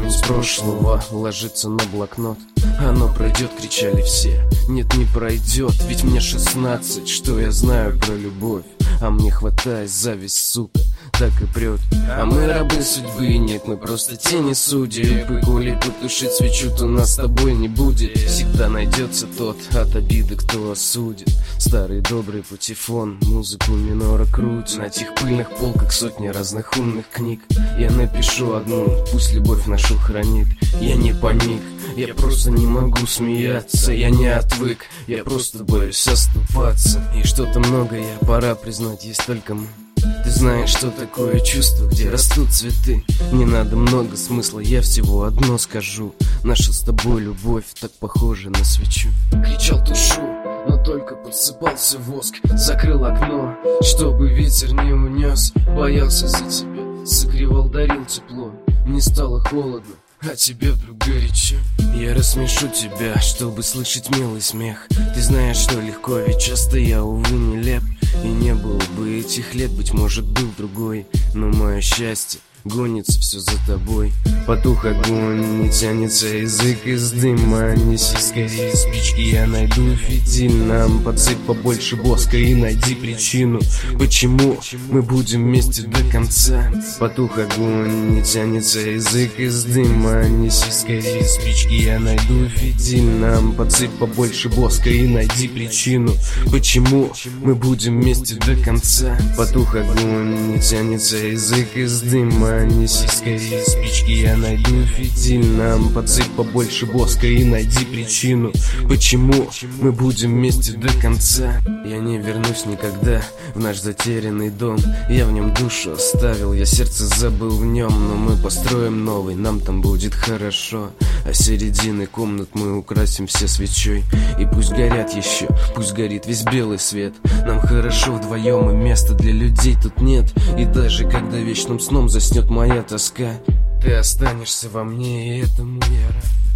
из прошлого ложится на блокнот. Оно пройдет, кричали все. Нет, не пройдет, ведь мне 16. Что я знаю про любовь? А мне хватает зависть, сука, так и прет. А мы рабы судьбы, нет, мы просто тени судей. Коли потушить свечу, то нас с тобой не будет. Всегда найдется тот от обиды, кто осудит. Старый добрый патефон, музыку минора крутит. На тех пыльных полках сотни разных умных книг. Я напишу одну, пусть любовь нашу хранит. Я не паник, я просто не могу смеяться. Я не отвык, я просто боюсь оступаться. И что-то многое, пора признать, есть только мы. Ты знаешь, что такое чувство, где растут цветы. Не надо много смысла, я всего одно скажу. Наша с тобой любовь так похожа на свечу. Кричал тушу, но только подсыпался воск. Закрыл окно, чтобы ветер не унес. Боялся за тебя, согревал, дарил тепло. Мне стало холодно, а тебе вдруг горячо. Я рассмешу тебя, чтобы слышать милый смех. Ты знаешь, что легко, ведь часто я, увы, нелеп. И не было бы этих лет, быть может, был другой. Но мое счастье гонится все за тобой. Потух огонь, не тянется язык из дыма. Неси скорее спички, я найду фитиль. Нам подсыпь побольше воска и найди причину, почему мы будем вместе до конца. Потух огонь, не тянется язык из дыма. Неси скорее спички, я найду фитиль. Нам подсыпь побольше воска и найди причину, почему мы будем вместе до конца. Потух огонь, не тянется язык из дыма. Неси скорее спички, я найду фитиль. Нам подсыпь побольше воска и найди причину, почему мы будем вместе до конца. Я не вернусь никогда в наш затерянный дом. Я в нем душу оставил, я сердце забыл в нем. Но мы построим новый, нам там будет хорошо. А середины комнат мы украсим все свечой. И пусть горят еще, пусть горит весь белый свет. Нам хорошо вдвоем, и места для людей тут нет. И даже когда вечным сном заснет моя тоска, ты останешься во мне, и этому я рад.